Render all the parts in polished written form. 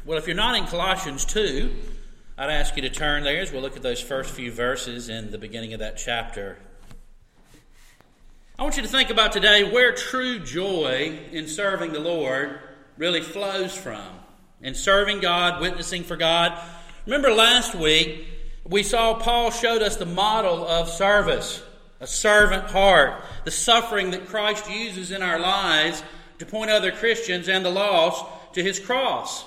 Well, if you're not in Colossians 2, I'd ask you to turn there as we'll look at those first few verses in the beginning of that chapter. I want you to think about today where true joy in serving the Lord really flows from. In serving God, witnessing for God. Remember last week, we saw Paul showed us the model of service, a servant heart, the suffering that Christ uses in our lives to point other Christians and the lost to his cross.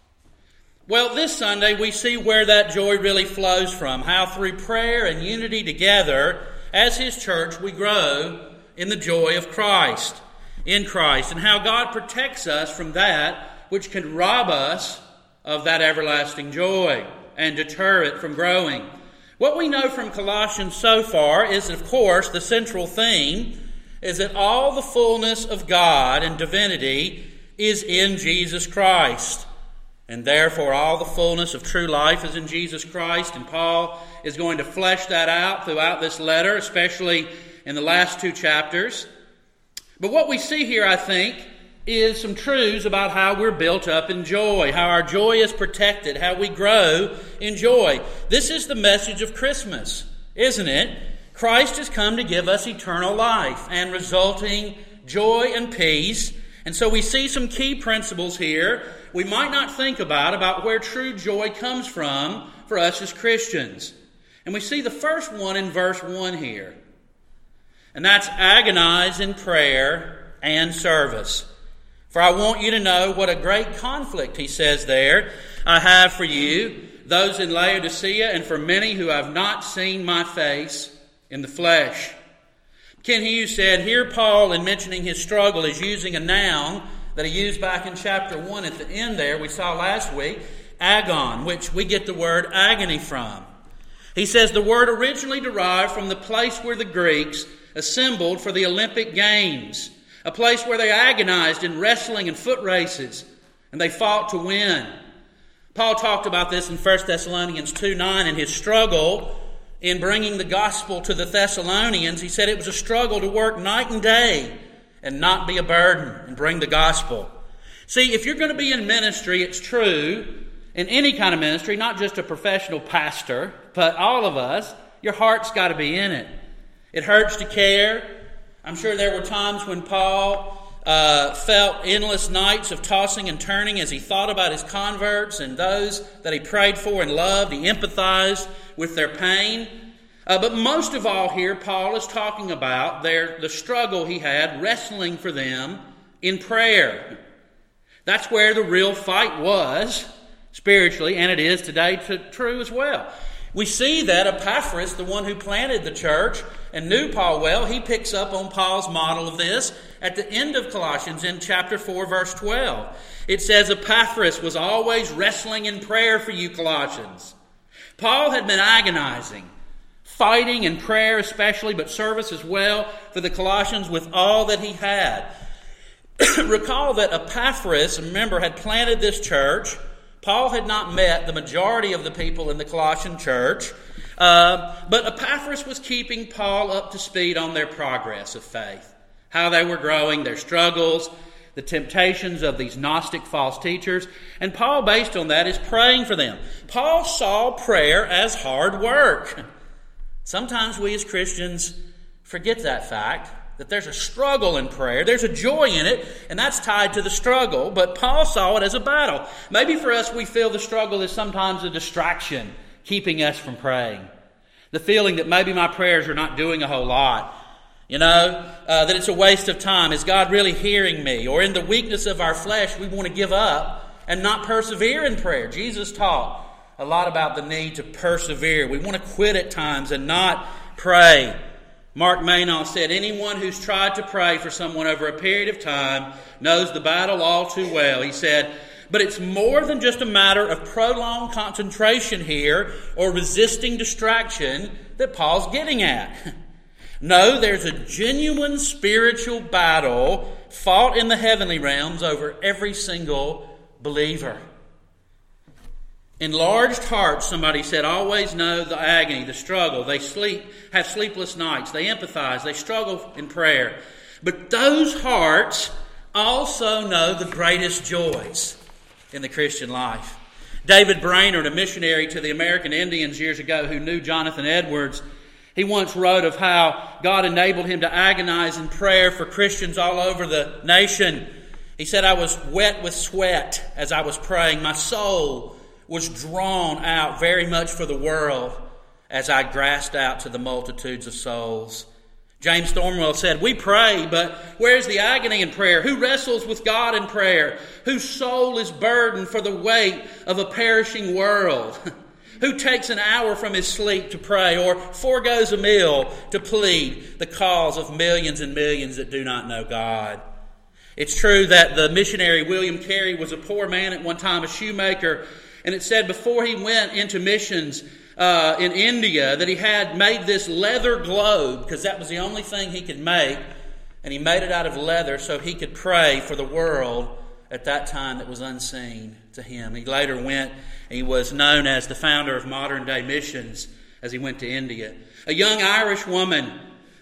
Well, this Sunday we see where that joy really flows from, how through prayer and unity together as his church we grow in the joy of Christ, in Christ, and how God protects us from that which can rob us of that everlasting joy and deter it from growing. What we know from Colossians so far is, of course, the central theme is that all the fullness of God and divinity is in Jesus Christ. And therefore, all the fullness of true life is in Jesus Christ. And Paul is going to flesh that out throughout this letter, especially in the last two chapters. But what we see here, I think, is some truths about how we're built up in joy, how our joy is protected, how we grow in joy. This is the message of Christmas, isn't it? Christ has come to give us eternal life and resulting joy and peace. And so we see some key principles here we might not think about where true joy comes from for us as Christians. And we see the first one in verse 1 here. And that's agonize in prayer and service. For I want you to know what a great conflict, he says there, I have for you, those in Laodicea, and for many who have not seen my face in the flesh. Ken Hughes said, here Paul, in mentioning his struggle, is using a noun that he used back in chapter 1 at the end there, we saw last week, agon, which we get the word agony from. He says the word originally derived from the place where the Greeks assembled for the Olympic Games, a place where they agonized in wrestling and foot races, and they fought to win. Paul talked about this in 1 Thessalonians 2:9 in his struggle in bringing the gospel to the Thessalonians. He said it was a struggle to work night and day and not be a burden and bring the gospel. See, if you're going to be in ministry, it's true, in any kind of ministry, not just a professional pastor, but all of us, your heart's got to be in it. It hurts to care. I'm sure there were times when Paul felt endless nights of tossing and turning as he thought about his converts and those that he prayed for and loved. He empathized with their pain. But most of all here, Paul is talking about the struggle he had wrestling for them in prayer. That's where the real fight was, spiritually, and it is today true as well. We see that Epaphras, the one who planted the church and knew Paul well, he picks up on Paul's model of this at the end of Colossians in chapter 4, verse 12. It says, Epaphras was always wrestling in prayer for you, Colossians. Paul had been agonizing, fighting in prayer especially, but service as well for the Colossians with all that he had. Recall that Epaphras, remember, had planted this church. Paul had not met the majority of the people in the Colossian church, but Epaphras was keeping Paul up to speed on their progress of faith, how they were growing, their struggles, the temptations of these Gnostic false teachers, and Paul, based on that, is praying for them. Paul saw prayer as hard work. Sometimes we as Christians forget that fact, that there's a struggle in prayer. There's a joy in it, and that's tied to the struggle. But Paul saw it as a battle. Maybe for us, we feel the struggle is sometimes a distraction, keeping us from praying. The feeling that maybe my prayers are not doing a whole lot. That it's a waste of time. Is God really hearing me? Or in the weakness of our flesh, we want to give up and not persevere in prayer. Jesus taught a lot about the need to persevere. We want to quit at times and not pray. Mark Maynaw said, anyone who's tried to pray for someone over a period of time knows the battle all too well. He said, but it's more than just a matter of prolonged concentration here or resisting distraction that Paul's getting at. No, there's a genuine spiritual battle fought in the heavenly realms over every single believer. Enlarged hearts, somebody said, always know the agony, the struggle. They have sleepless nights. They empathize. They struggle in prayer. But those hearts also know the greatest joys. in the Christian life. David Brainerd, a missionary to the American Indians years ago who knew Jonathan Edwards, he once wrote of how God enabled him to agonize in prayer for Christians all over the nation. He said, "I was wet with sweat as I was praying. My soul was drawn out very much for the world as I grasped out to the multitudes of souls." James Thornwell said, "We pray, but where's the agony in prayer? Who wrestles with God in prayer? Whose soul is burdened for the weight of a perishing world? Who takes an hour from his sleep to pray or forgoes a meal to plead the cause of millions and millions that do not know God?" It's true that the missionary William Carey was a poor man at one time, a shoemaker, and it said before he went into missions in India that he had made this leather globe because that was the only thing he could make, and he made it out of leather so he could pray for the world at that time that was unseen to him. He later went and he was known as the founder of modern day missions as he went to India. A young Irish woman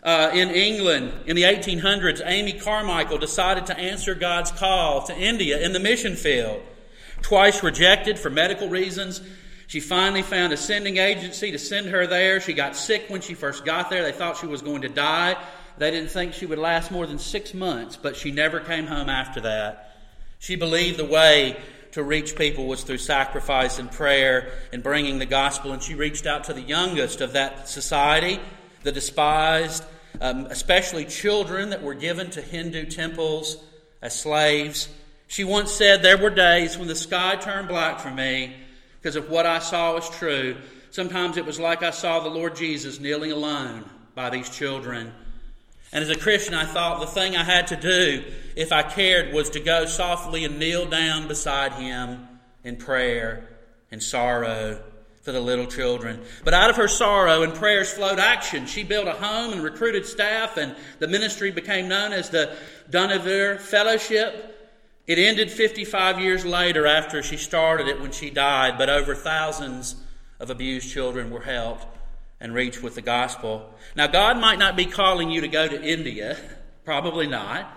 in England in the 1800s, Amy Carmichael, decided to answer God's call to India in the mission field. Twice rejected for medical reasons, she finally found a sending agency to send her there. She got sick when she first got there. They thought she was going to die. They didn't think she would last more than 6 months, but she never came home after that. She believed the way to reach people was through sacrifice and prayer and bringing the gospel, and she reached out to the youngest of that society, the despised, especially children that were given to Hindu temples as slaves. She once said, "There were days when the sky turned black for me because if what I saw was true. Sometimes it was like I saw the Lord Jesus kneeling alone by these children. And as a Christian, I thought the thing I had to do, if I cared, was to go softly and kneel down beside him in prayer and sorrow for the little children." But out of her sorrow and prayers flowed action. She built a home and recruited staff, and the ministry became known as the Dohnavur Fellowship. It ended 55 years later after she started it when she died, but over thousands of abused children were helped and reached with the gospel. Now, God might not be calling you to go to India, probably not,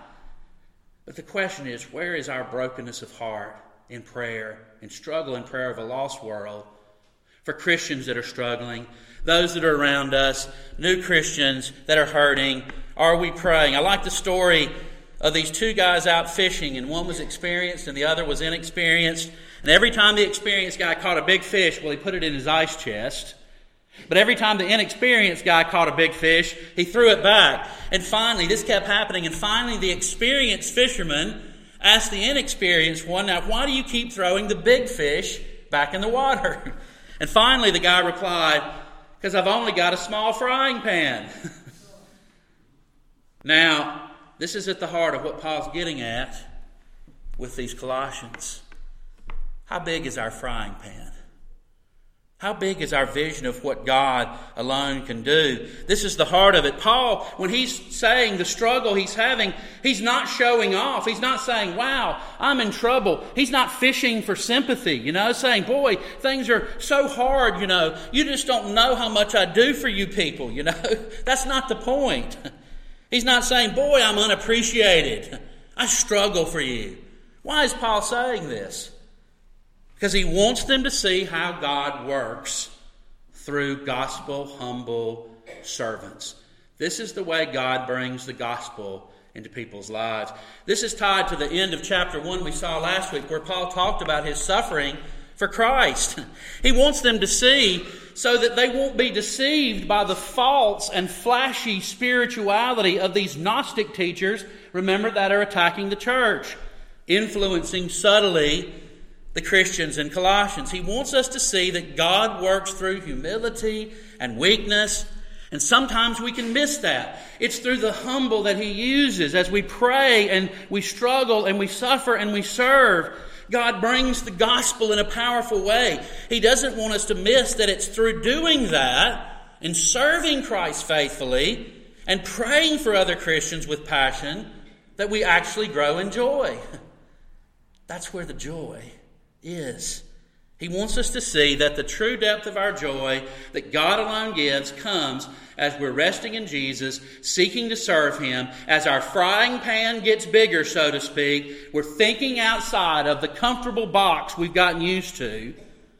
but the question is, where is our brokenness of heart in prayer and struggle in prayer of a lost world? For Christians that are struggling, those that are around us, new Christians that are hurting, are we praying? I like the story of these two guys out fishing, and one was experienced and the other was inexperienced. And every time the experienced guy caught a big fish, well, he put it in his ice chest. But every time the inexperienced guy caught a big fish, he threw it back. And finally, this kept happening, and finally the experienced fisherman asked the inexperienced one, "Now, why do you keep throwing the big fish back in the water?" And finally the guy replied, "Because I've only got a small frying pan." Now, this is at the heart of what Paul's getting at with these Colossians. How big is our frying pan? How big is our vision of what God alone can do? This is the heart of it. Paul, when he's saying the struggle he's having, he's not showing off. He's not saying, "Wow, I'm in trouble." He's not fishing for sympathy, saying, "Boy, things are so hard, You just don't know how much I do for you people, That's not the point. He's not saying, "Boy, I'm unappreciated. I struggle for you." Why is Paul saying this? Because he wants them to see how God works through gospel humble servants. This is the way God brings the gospel into people's lives. This is tied to the end of chapter 1 we saw last week, where Paul talked about his suffering for Christ. He wants them to see so that they won't be deceived by the false and flashy spirituality of these Gnostic teachers, remember, that are attacking the church, influencing subtly the Christians in Colossians. He wants us to see that God works through humility and weakness, and sometimes we can miss that. It's through the humble that he uses as we pray and we struggle and we suffer and we serve. God brings the gospel in a powerful way. He doesn't want us to miss that it's through doing that and serving Christ faithfully and praying for other Christians with passion that we actually grow in joy. That's where the joy is. He wants us to see that the true depth of our joy that God alone gives comes as we're resting in Jesus, seeking to serve Him. As our frying pan gets bigger, so to speak, we're thinking outside of the comfortable box we've gotten used to.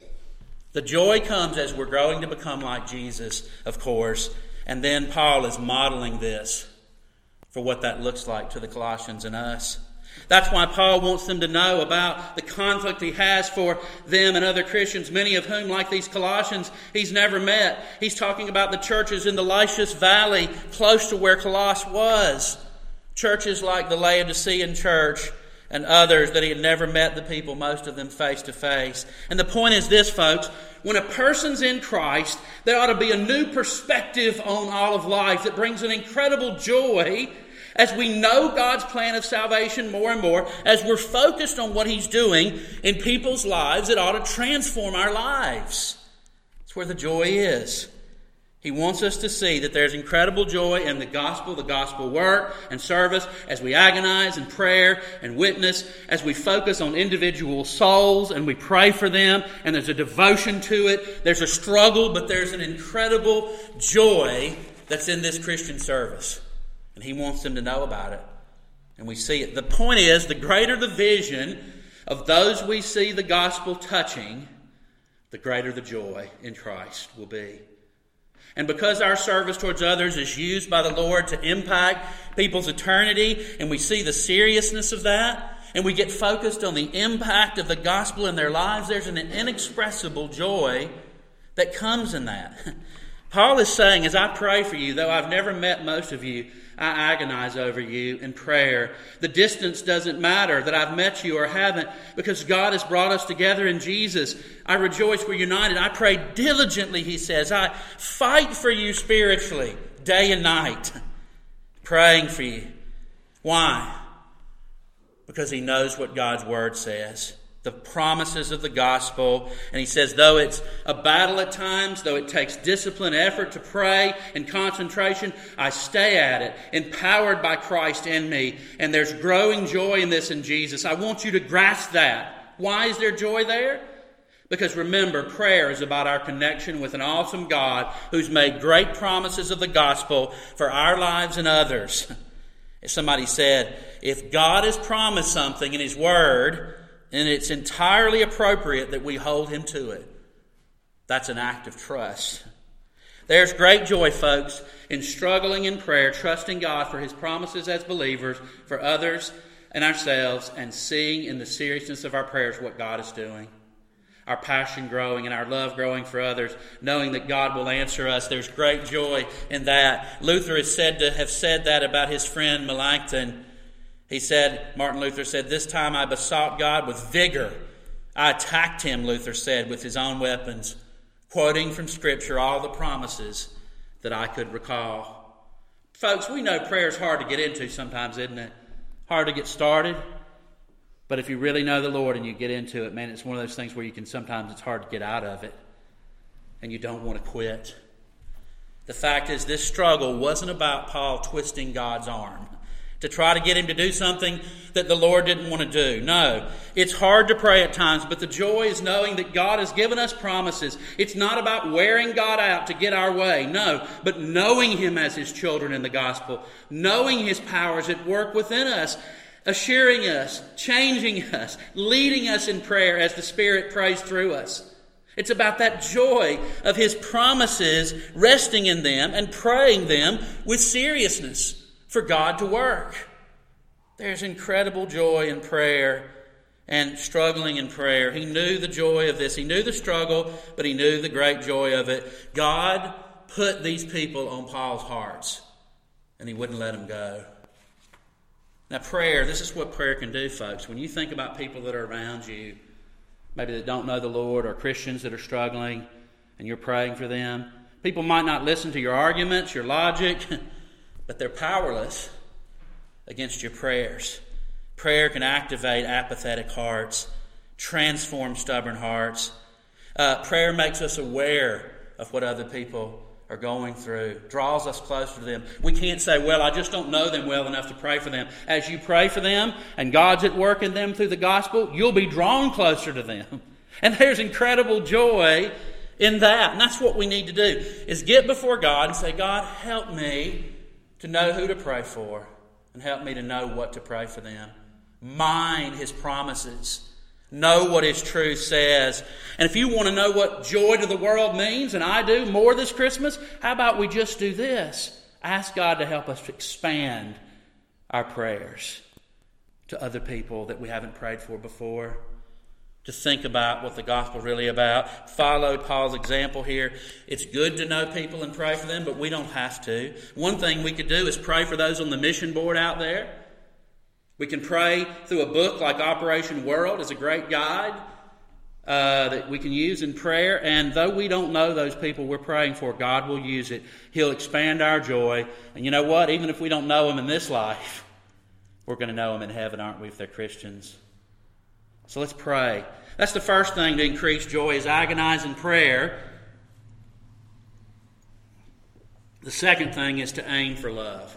The joy comes as we're growing to become like Jesus, of course. And then Paul is modeling this for what that looks like to the Colossians and us. That's why Paul wants them to know about the conflict he has for them and other Christians, many of whom, like these Colossians, he's never met. He's talking about the churches in the Lycius Valley, close to where Colossus was. Churches like the Laodicean church and others that he had never met the people, most of them face to face. And the point is this, folks. When a person's in Christ, there ought to be a new perspective on all of life that brings an incredible joy as we know God's plan of salvation more and more, as we're focused on what He's doing in people's lives. It ought to transform our lives. That's where the joy is. He wants us to see that there's incredible joy in the gospel work and service, as we agonize in prayer and witness, as we focus on individual souls and we pray for them, and there's a devotion to it. There's a struggle, but there's an incredible joy that's in this Christian service. And He wants them to know about it. And we see it. The point is, the greater the vision of those we see the gospel touching, the greater the joy in Christ will be. And because our service towards others is used by the Lord to impact people's eternity, and we see the seriousness of that, and we get focused on the impact of the gospel in their lives, there's an inexpressible joy that comes in that. Paul is saying, as I pray for you, though I've never met most of you, I agonize over you in prayer. The distance doesn't matter that I've met you or haven't, because God has brought us together in Jesus. I rejoice we're united. I pray diligently, he says. I fight for you spiritually, day and night, praying for you. Why? Because he knows what God's Word says. The promises of the gospel. And he says, though it's a battle at times, though it takes discipline, effort to pray and concentration, I stay at it, empowered by Christ in me. And there's growing joy in this in Jesus. I want you to grasp that. Why is there joy there? Because remember, prayer is about our connection with an awesome God who's made great promises of the gospel for our lives and others. As somebody said, if God has promised something in His Word, and it's entirely appropriate that we hold Him to it. That's an act of trust. There's great joy, folks, in struggling in prayer, trusting God for His promises as believers, for others and ourselves, and seeing in the seriousness of our prayers what God is doing. Our passion growing and our love growing for others, knowing that God will answer us. There's great joy in that. Luther is said to have said that about his friend Melanchthon. Martin Luther said, this time I besought God with vigor. I attacked him, Luther said, with his own weapons, quoting from Scripture all the promises that I could recall. Folks, we know prayer is hard to get into sometimes, isn't it? Hard to get started. But if you really know the Lord and you get into it, man, it's one of those things where sometimes it's hard to get out of it. And you don't want to quit. The fact is, this struggle wasn't about Paul twisting God's arm to try to get him to do something that the Lord didn't want to do. No, it's hard to pray at times, but the joy is knowing that God has given us promises. It's not about wearing God out to get our way, no, but knowing Him as His children in the gospel, knowing His powers at work within us, assuring us, changing us, leading us in prayer as the Spirit prays through us. It's about that joy of His promises, resting in them and praying them with seriousness for God to work. There's incredible joy in prayer and struggling in prayer. He knew the joy of this. He knew the struggle, but he knew the great joy of it. God put these people on Paul's hearts, and he wouldn't let them go. Now prayer, this is what prayer can do, folks. When you think about people that are around you, maybe that don't know the Lord, or Christians that are struggling, and you're praying for them, people might not listen to your arguments, your logic, but they're powerless against your prayers. Prayer can activate apathetic hearts, transform stubborn hearts. Prayer makes us aware of what other people are going through, draws us closer to them. We can't say, well, I just don't know them well enough to pray for them. As you pray for them and God's at work in them through the gospel, you'll be drawn closer to them. And there's incredible joy in that. And that's what we need to do, is get before God and say, God, help me to know who to pray for and help me to know what to pray for them. Mine His promises. Know what His truth says. And if you want to know what joy to the world means, and I do more this Christmas, how about we just do this? Ask God to help us expand our prayers to other people that we haven't prayed for before. To think about what the gospel is really about. Follow Paul's example here. It's good to know people and pray for them, but we don't have to. One thing we could do is pray for those on the mission board out there. We can pray through a book like Operation World. It's a great guide that we can use in prayer. And though we don't know those people we're praying for, God will use it. He'll expand our joy. And you know what? Even if we don't know them in this life, we're going to know them in heaven, aren't we, if they're Christians? So let's pray. That's the first thing to increase joy, is agonize in prayer. The second thing is to aim for love.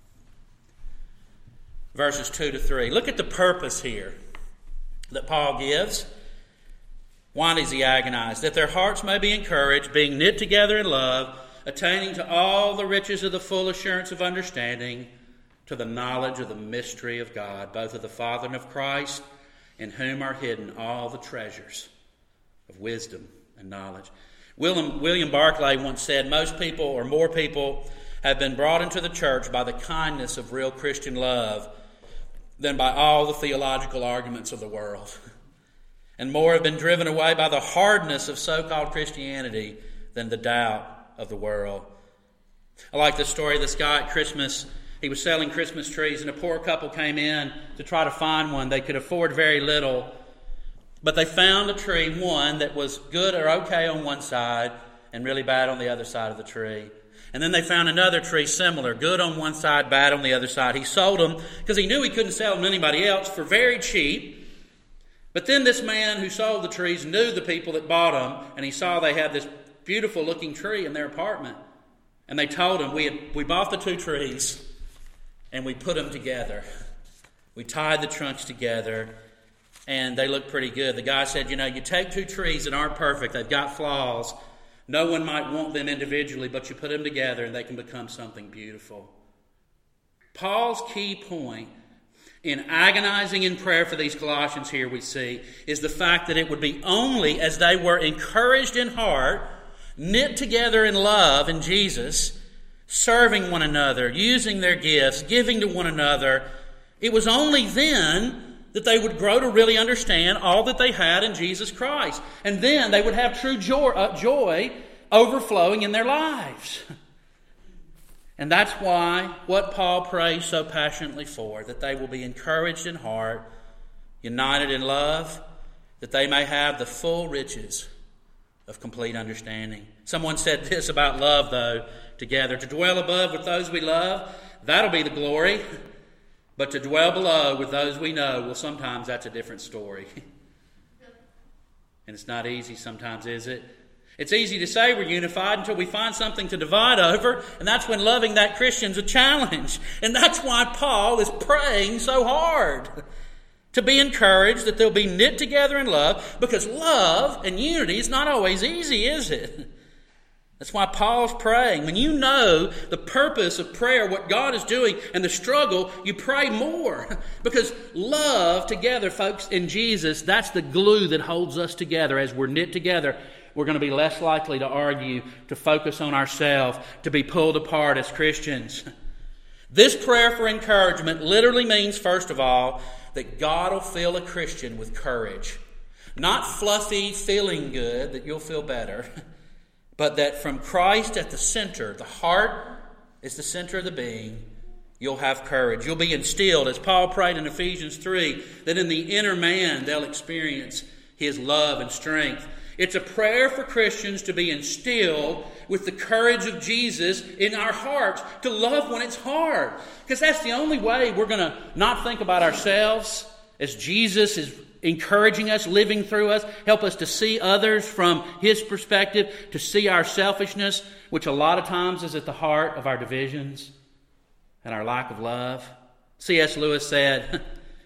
Verses 2 to 3. Look at the purpose here that Paul gives. Why does he agonize? That their hearts may be encouraged, being knit together in love, attaining to all the riches of the full assurance of understanding, to the knowledge of the mystery of God, both of the Father and of Christ, in whom are hidden all the treasures of wisdom and knowledge. William Barclay once said, most people, or more people, have been brought into the church by the kindness of real Christian love than by all the theological arguments of the world. And more have been driven away by the hardness of so-called Christianity than the doubt of the world. I like the story of this guy at Christmas. He was selling Christmas trees, and a poor couple came in to try to find one. They could afford very little, but they found a tree, one that was good or okay on one side and really bad on the other side of the tree. And then they found another tree similar, good on one side, bad on the other side. He sold them because he knew he couldn't sell them to anybody else for very cheap. But then this man who sold the trees knew the people that bought them, and he saw they had this beautiful looking tree in their apartment. And they told him, we bought the two trees, and we put them together. We tied the trunks together, and they look pretty good. The guy said, you take two trees that aren't perfect. They've got flaws. No one might want them individually, but you put them together, and they can become something beautiful. Paul's key point in agonizing in prayer for these Colossians here, we see, is the fact that it would be only as they were encouraged in heart, knit together in love in Jesus, serving one another, using their gifts, giving to one another. It was only then that they would grow to really understand all that they had in Jesus Christ. And then they would have true joy overflowing in their lives. And that's why what Paul prays so passionately for, that they will be encouraged in heart, united in love, that they may have the full riches of complete understanding. Someone said this about love, though, together. To dwell above with those we love, that'll be the glory. But to dwell below with those we know, well, sometimes that's a different story. And it's not easy sometimes, is it? It's easy to say we're unified until we find something to divide over, and that's when loving that Christian's a challenge. And that's why Paul is praying so hard to be encouraged, that they'll be knit together in love, because love and unity is not always easy, is it? That's why Paul's praying. When you know the purpose of prayer, what God is doing, and the struggle, you pray more. Because love together, folks, in Jesus, that's the glue that holds us together. As we're knit together, we're going to be less likely to argue, to focus on ourselves, to be pulled apart as Christians. This prayer for encouragement literally means, first of all, that God will fill a Christian with courage. Not fluffy, feeling good, that you'll feel better, but that from Christ at the center, the heart is the center of the being, you'll have courage. You'll be instilled, as Paul prayed in Ephesians 3, that in the inner man they'll experience his love and strength. It's a prayer for Christians to be instilled with the courage of Jesus in our hearts, to love when it's hard. Because that's the only way we're going to not think about ourselves as Jesus is encouraging us, living through us, help us to see others from His perspective, to see our selfishness, which a lot of times is at the heart of our divisions and our lack of love. C.S. Lewis said,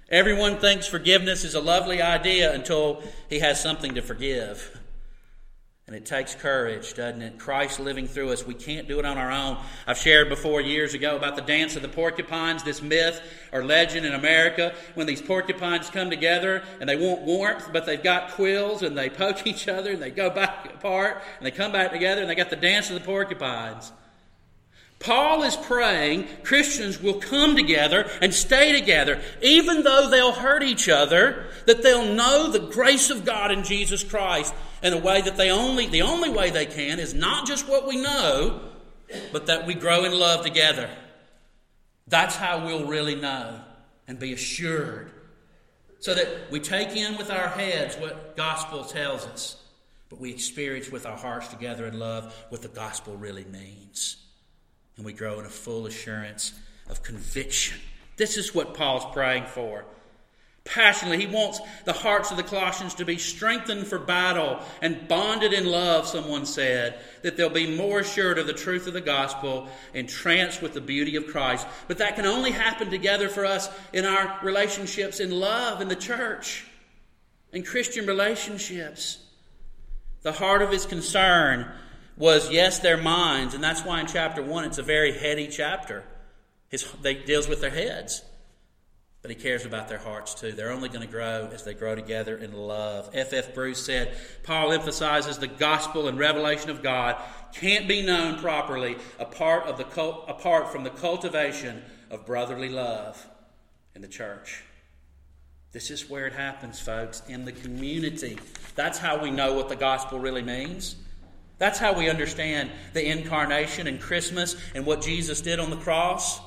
Everyone thinks forgiveness is a lovely idea until he has something to forgive. And it takes courage, doesn't it? Christ living through us. We can't do it on our own. I've shared before years ago about the dance of the porcupines, this myth or legend in America, when these porcupines come together and they want warmth, but they've got quills and they poke each other and they go back apart and they come back together and they got the dance of the porcupines. Paul is praying Christians will come together and stay together, even though they'll hurt each other, that they'll know the grace of God in Jesus Christ in a way that the only way they can is not just what we know, but that we grow in love together. That's how we'll really know and be assured. So that we take in with our heads what gospel tells us, but we experience with our hearts together in love what the gospel really means. And we grow in a full assurance of conviction. This is what Paul's praying for. Passionately, he wants the hearts of the Colossians to be strengthened for battle and bonded in love, someone said, that they'll be more assured of the truth of the gospel, entranced with the beauty of Christ. But that can only happen together for us in our relationships in love in the church, in Christian relationships. The heart of his concern was, yes, their minds, and that's why in chapter 1 it's a very heady chapter. They deals with their heads, but he cares about their hearts too. They're only going to grow as they grow together in love. F.F. Bruce said, Paul emphasizes the gospel and revelation of God can't be known properly apart from the cultivation of brotherly love in the church. This is where it happens, folks, in the community. That's how we know what the gospel really means. That's how we understand the incarnation and Christmas and what Jesus did on the cross.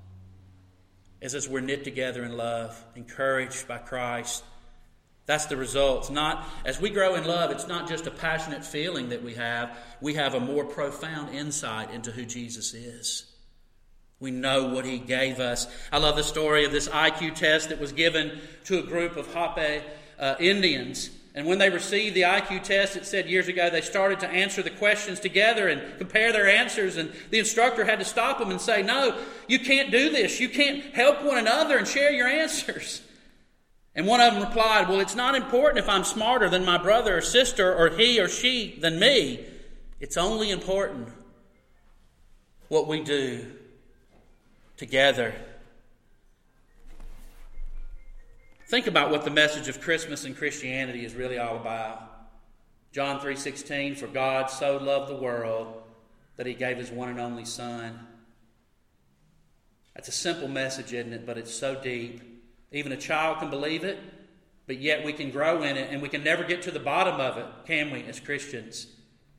Is as we're knit together in love, encouraged by Christ. That's the result. As we grow in love, it's not just a passionate feeling that we have a more profound insight into who Jesus is. We know what he gave us. I love the story of this IQ test that was given to a group of Hopi Indians. And when they received the IQ test, it said years ago, they started to answer the questions together and compare their answers. And the instructor had to stop them and say, no, you can't do this. You can't help one another and share your answers. And one of them replied, well, it's not important if I'm smarter than my brother or sister or he or she than me. It's only important what we do together. Think about what the message of Christmas and Christianity is really all about. John 3:16, for God so loved the world that he gave his one and only Son. That's a simple message, isn't it? But it's so deep. Even a child can believe it, but yet we can grow in it, and we can never get to the bottom of it, can we, as Christians?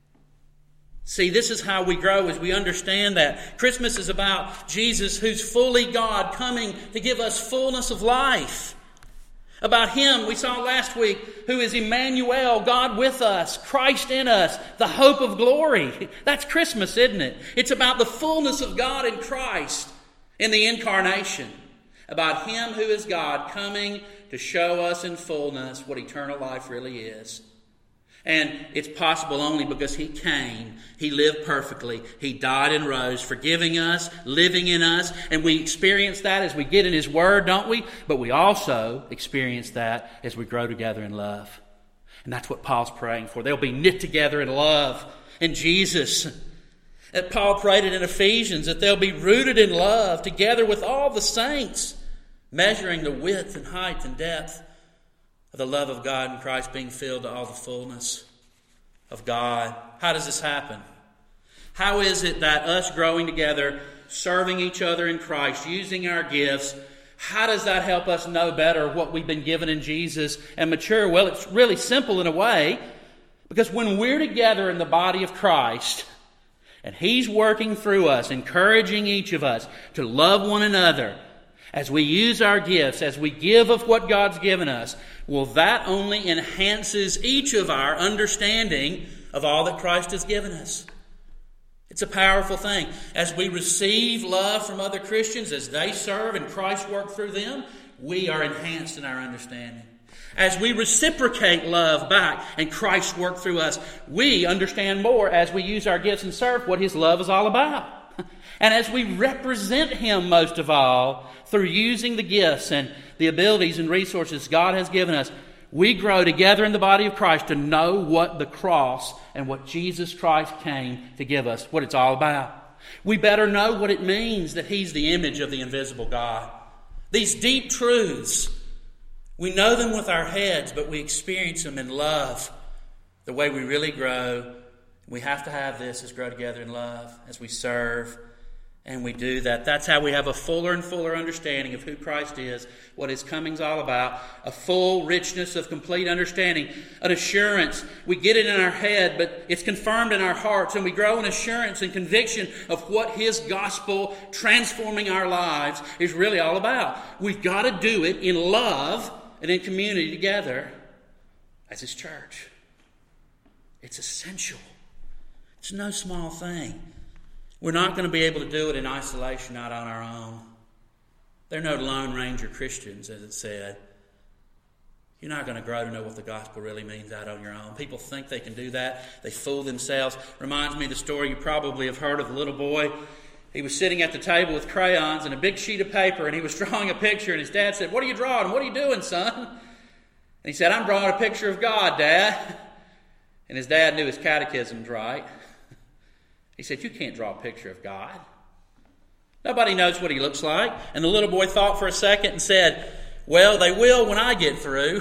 See, this is how we grow, as we understand that. Christmas is about Jesus, who's fully God, coming to give us fullness of life. About him, we saw last week, who is Emmanuel, God with us, Christ in us, the hope of glory. That's Christmas, isn't it? It's about the fullness of God in Christ in the incarnation. About him who is God coming to show us in fullness what eternal life really is. And it's possible only because he came. He lived perfectly. He died and rose, forgiving us, living in us. And we experience that as we get in his word, don't we? But we also experience that as we grow together in love. And that's what Paul's praying for. They'll be knit together in love in Jesus. And Paul prayed it in Ephesians, that they'll be rooted in love together with all the saints, measuring the width and height and depth of the love of God in Christ, being filled to all the fullness of God. How does this happen? How is it that us growing together, serving each other in Christ, using our gifts, how does that help us know better what we've been given in Jesus and mature? Well, it's really simple in a way, because when we're together in the body of Christ, and he's working through us, encouraging each of us to love one another, as we use our gifts, as we give of what God's given us, well, that only enhances each of our understanding of all that Christ has given us. It's a powerful thing. As we receive love from other Christians, as they serve and Christ work through them, we are enhanced in our understanding. As we reciprocate love back and Christ work through us, we understand more as we use our gifts and serve what his love is all about. And as we represent Him most of all, through using the gifts and the abilities and resources God has given us, we grow together in the body of Christ to know what the cross and what Jesus Christ came to give us, what it's all about. We better know what it means that He's the image of the invisible God. These deep truths, we know them with our heads, but we experience them in love. The way we really grow, we have to have this, is grow together in love as we serve. And we do that. That's how we have a fuller and fuller understanding of who Christ is, what His coming's all about, a full richness of complete understanding, an assurance. We get it in our head, but it's confirmed in our hearts, and we grow in assurance and conviction of what His gospel transforming our lives is really all about. We've got to do it in love and in community together as His church. It's essential. It's no small thing. We're not going to be able to do it in isolation, not on our own. They're no Lone Ranger Christians, as it said. You're not going to grow to know what the gospel really means out on your own. People think they can do that. They fool themselves. Reminds me of the story you probably have heard of the little boy. He was sitting at the table with crayons and a big sheet of paper, and he was drawing a picture, and his dad said, "What are you drawing? What are you doing, son?" And he said, "I'm drawing a picture of God, Dad." And his dad knew his catechisms right. He said, "You can't draw a picture of God. Nobody knows what He looks like." And the little boy thought for a second and said, "Well, they will when I get through."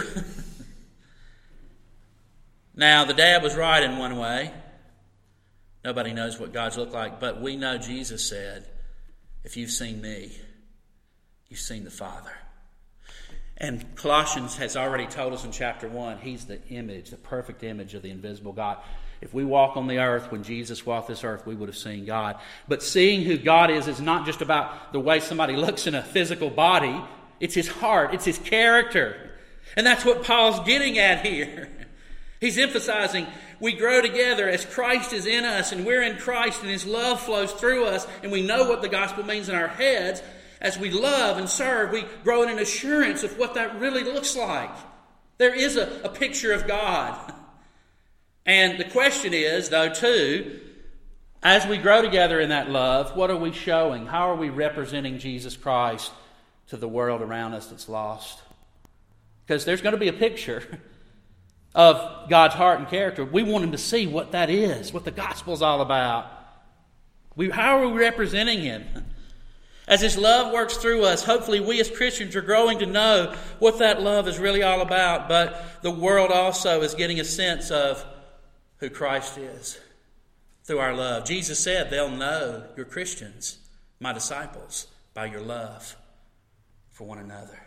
Now, the dad was right in one way. Nobody knows what God's look like, but we know Jesus said, "If you've seen me, you've seen the Father." And Colossians has already told us in chapter 1, He's the image, the perfect image of the invisible God. If we walk on the earth when Jesus walked this earth, we would have seen God. But seeing who God is not just about the way somebody looks in a physical body. It's His heart. It's His character. And that's what Paul's getting at here. He's emphasizing we grow together as Christ is in us and we're in Christ and His love flows through us and we know what the gospel means in our heads. As we love and serve, we grow in an assurance of what that really looks like. There is a picture of God. And the question is, though, too, as we grow together in that love, what are we showing? How are we representing Jesus Christ to the world around us that's lost? Because there's going to be a picture of God's heart and character. We want Him to see what that is, what the gospel's all about. How are we representing Him? As His love works through us, hopefully we as Christians are growing to know what that love is really all about. But the world also is getting a sense of who Christ is through our love. Jesus said, "They'll know you're Christians, my disciples, by your love for one another."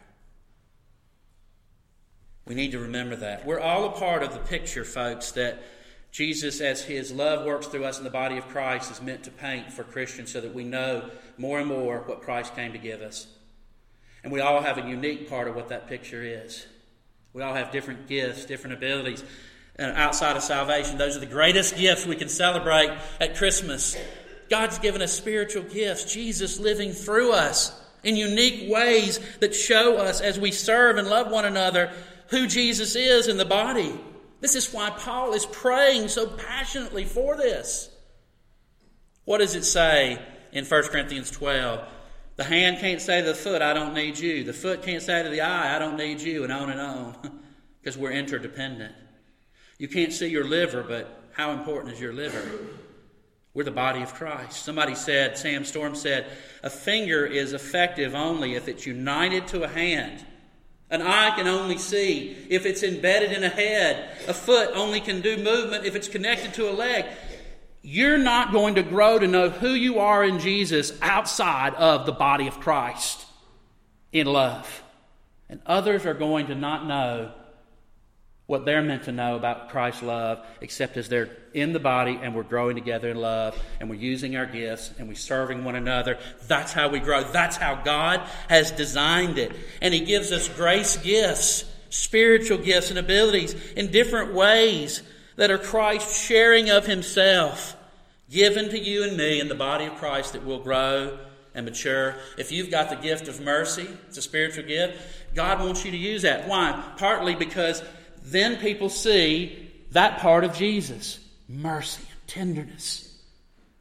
We need to remember that. We're all a part of the picture, folks, that Jesus, as His love works through us in the body of Christ, is meant to paint for Christians so that we know more and more what Christ came to give us. And we all have a unique part of what that picture is. We all have different gifts, different abilities. And outside of salvation, those are the greatest gifts we can celebrate at Christmas. God's given us spiritual gifts, Jesus living through us in unique ways that show us as we serve and love one another who Jesus is in the body. This is why Paul is praying so passionately for this. What does it say in 1 Corinthians 12? The hand can't say to the foot, "I don't need you." The foot can't say to the eye, "I don't need you," and on, because we're interdependent. You can't see your liver, but how important is your liver? We're the body of Christ. Somebody said, Sam Storm said, a finger is effective only if it's united to a hand. An eye can only see if it's embedded in a head. A foot only can do movement if it's connected to a leg. You're not going to grow to know who you are in Jesus outside of the body of Christ in love. And others are going to not know what they're meant to know about Christ's love, except as they're in the body and we're growing together in love and we're using our gifts and we're serving one another. That's how we grow. That's how God has designed it. And He gives us grace gifts, spiritual gifts and abilities in different ways that are Christ sharing of Himself, given to you and me in the body of Christ that will grow and mature. If you've got the gift of mercy, it's a spiritual gift, God wants you to use that. Why? Partly because then people see that part of Jesus, mercy and tenderness.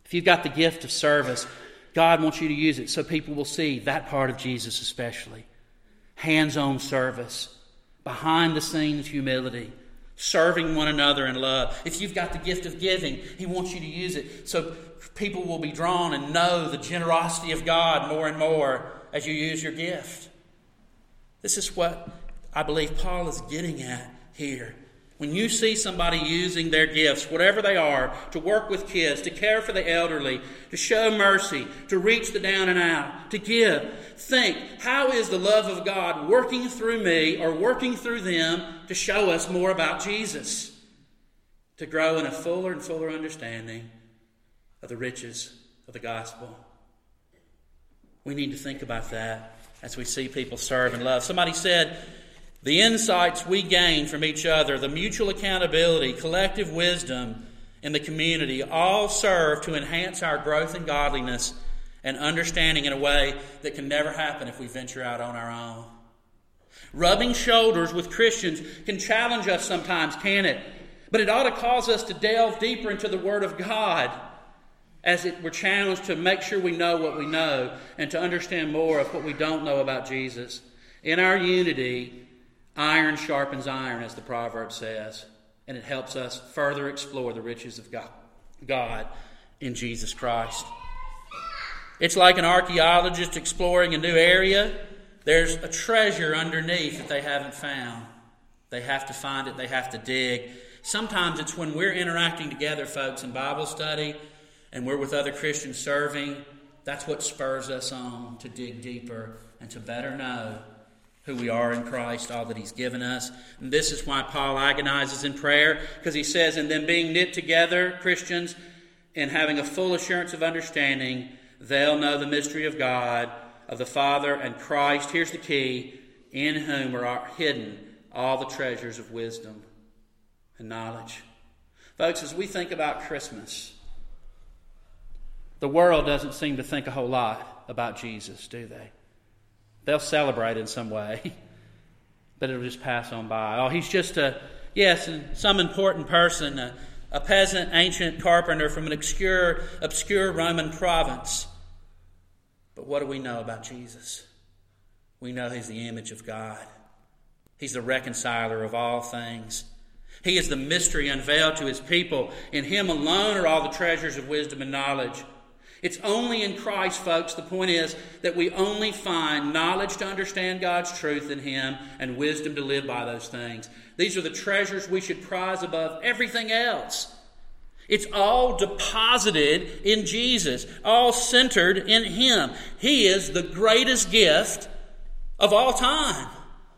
If you've got the gift of service, God wants you to use it so people will see that part of Jesus especially. Hands-on service, behind-the-scenes humility, serving one another in love. If you've got the gift of giving, He wants you to use it so people will be drawn and know the generosity of God more and more as you use your gift. This is what I believe Paul is getting at here. When you see somebody using their gifts, whatever they are, to work with kids, to care for the elderly, to show mercy, to reach the down and out, to give, think, how is the love of God working through me or working through them to show us more about Jesus? To grow in a fuller and fuller understanding of the riches of the gospel. We need to think about that as we see people serve and love. Somebody said, the insights we gain from each other, the mutual accountability, collective wisdom in the community all serve to enhance our growth in godliness and understanding in a way that can never happen if we venture out on our own. Rubbing shoulders with Christians can challenge us sometimes, can it? But it ought to cause us to delve deeper into the Word of God as we're challenged to make sure we know what we know and to understand more of what we don't know about Jesus. In our unity, iron sharpens iron, as the proverb says, and it helps us further explore the riches of God in Jesus Christ. It's like an archaeologist exploring a new area. There's a treasure underneath that they haven't found. They have to find it. They have to dig. Sometimes it's when we're interacting together, folks, in Bible study, and we're with other Christians serving, that's what spurs us on to dig deeper and to better know who we are in Christ, all that He's given us. And this is why Paul agonizes in prayer, because he says, and then being knit together, Christians, and having a full assurance of understanding, they'll know the mystery of God, of the Father and Christ. Here's the key, in whom are hidden all the treasures of wisdom and knowledge. Folks, as we think about Christmas, the world doesn't seem to think a whole lot about Jesus, do they? They'll celebrate in some way, but it'll just pass on by. Oh, he's just some important person, a peasant, ancient carpenter from an obscure Roman province. But what do we know about Jesus? We know He's the image of God. He's the reconciler of all things. He is the mystery unveiled to His people. In Him alone are all the treasures of wisdom and knowledge. It's only in Christ, folks. The point is that we only find knowledge to understand God's truth in Him and wisdom to live by those things. These are the treasures we should prize above everything else. It's all deposited in Jesus, all centered in Him. He is the greatest gift of all time.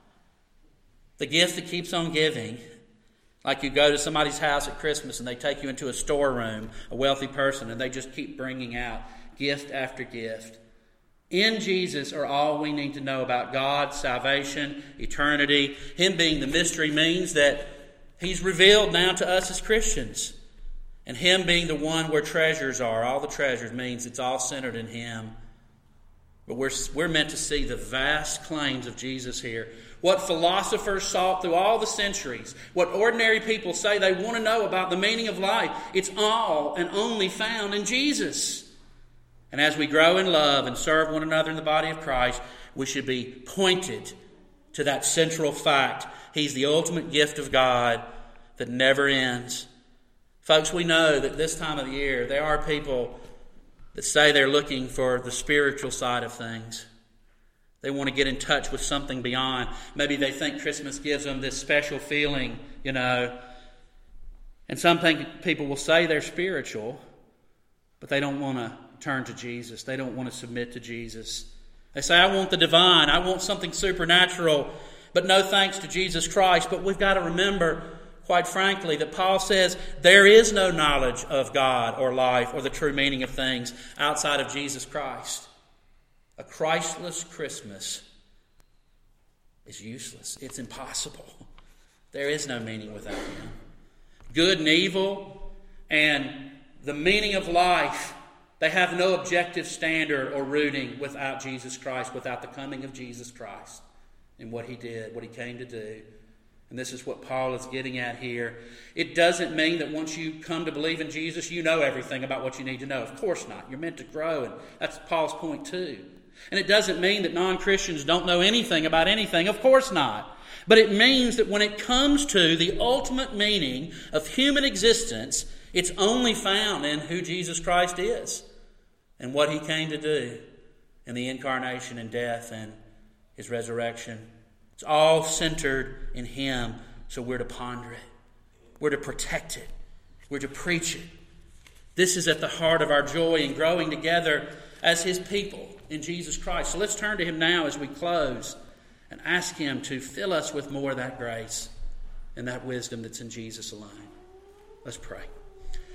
The gift that keeps on giving. Like you go to somebody's house at Christmas and they take you into a storeroom, a wealthy person, and they just keep bringing out gift after gift. In Jesus are all we need to know about God, salvation, eternity. Him being the mystery means that He's revealed now to us as Christians. And Him being the one where treasures are, all the treasures, means it's all centered in Him. But we're meant to see the vast claims of Jesus here. What philosophers sought through all the centuries, what ordinary people say they want to know about the meaning of life, it's all and only found in Jesus. And as we grow in love and serve one another in the body of Christ, we should be pointed to that central fact. He's the ultimate gift of God that never ends. Folks, we know that this time of the year, there are people that say they're looking for the spiritual side of things. They want to get in touch with something beyond. Maybe they think Christmas gives them this special feeling, And some people will say they're spiritual, but they don't want to turn to Jesus. They don't want to submit to Jesus. They say, I want the divine. I want something supernatural, but no thanks to Jesus Christ. But we've got to remember, quite frankly, that Paul says there is no knowledge of God or life or the true meaning of things outside of Jesus Christ. A Christless Christmas is useless. It's impossible. There is no meaning without Him. Good and evil and the meaning of life, they have no objective standard or rooting without Jesus Christ, without the coming of Jesus Christ and what He did, what He came to do. And this is what Paul is getting at here. It doesn't mean that once you come to believe in Jesus, you know everything about what you need to know. Of course not. You're meant to grow, and that's Paul's point too. And it doesn't mean that non-Christians don't know anything about anything. Of course not. But it means that when it comes to the ultimate meaning of human existence, it's only found in who Jesus Christ is and what He came to do in the incarnation and death and His resurrection. It's all centered in Him, so we're to ponder it. We're to protect it. We're to preach it. This is at the heart of our joy in growing together as His people in Jesus Christ. So let's turn to Him now as we close and ask Him to fill us with more of that grace and that wisdom that's in Jesus alone. Let's pray.